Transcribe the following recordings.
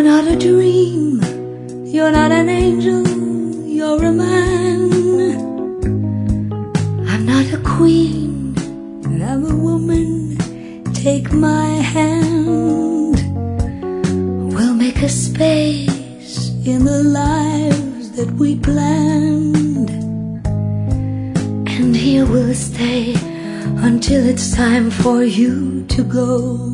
not a dream, you're not an angel, you're a man. I'm not a queen, I'm a woman, take my hand. We'll make a space in the lives that we planned, and here we'll stay until it's time for you to go.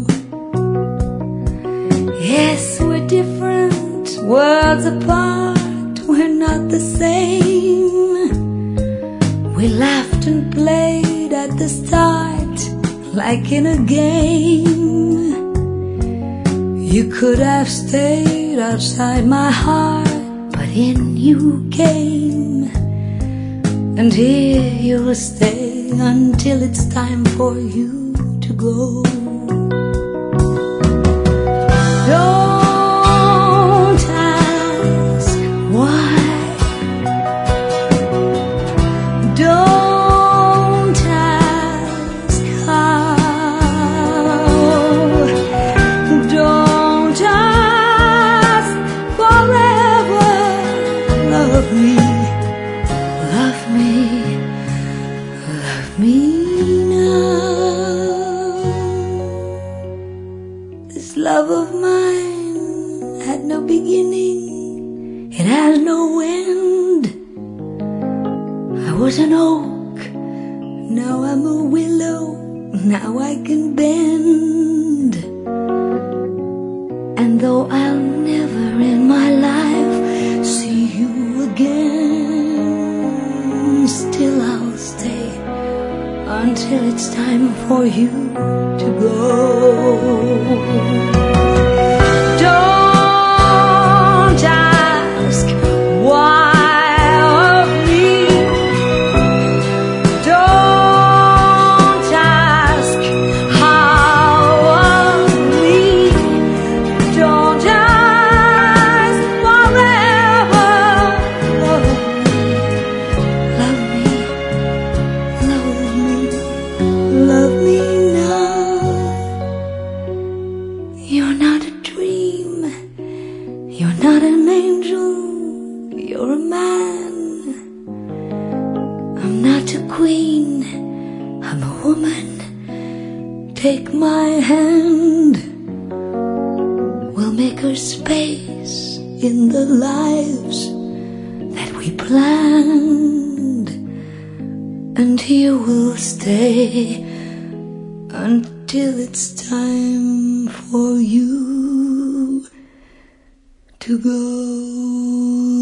Yes, we're different, worlds apart, we're not the same. We laughed and played at the start, like in a game. You could have stayed outside my heart, but in you came. And here you'll stay until it's time for you to go. Don't ask why. Don't ask how. Don't ask forever. Love me, love me, love me now. This love of mine had no beginning, it has no end. I was an oak, now I'm a willow, now I can bend. And though I'll never in my life see you again, still I'll stay until it's time for you to go. Don't ask why of me. Don't ask how of me. Don't ask forever. Love me, love me, love me now. You're not a dream, you're not an angel, you're a man. I'm not a queen, I'm a woman, take my hand. We'll make a space in the lives that we planned, and here we'll stay until it's time for you to go.